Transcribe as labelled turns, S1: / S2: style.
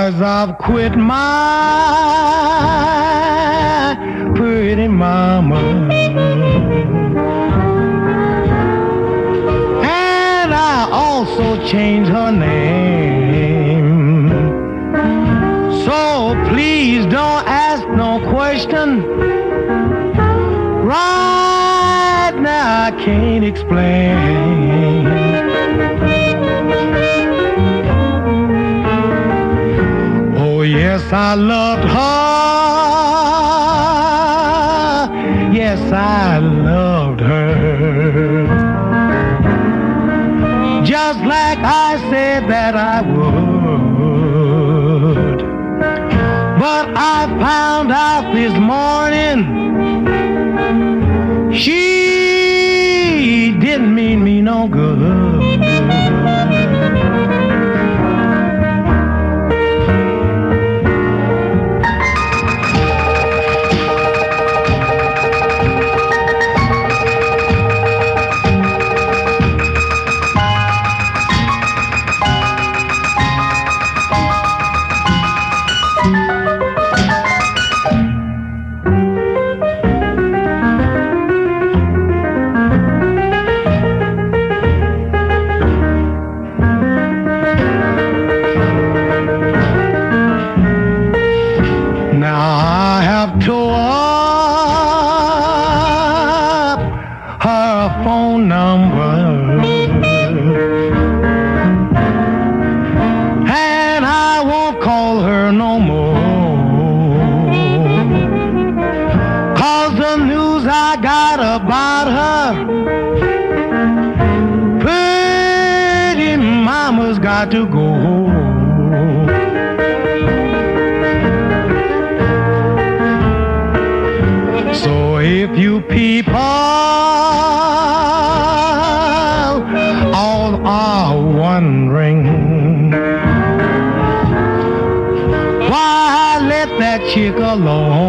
S1: 'cause I've quit my pretty mama. And I also changed her name. So please don't ask no question. Right now I can't explain. Oh yes, I loved her. Yes, I loved her. Just like I said that I would. But I found out this morning she didn't mean me no good. To go. So if you people all are wondering why I let that chick alone,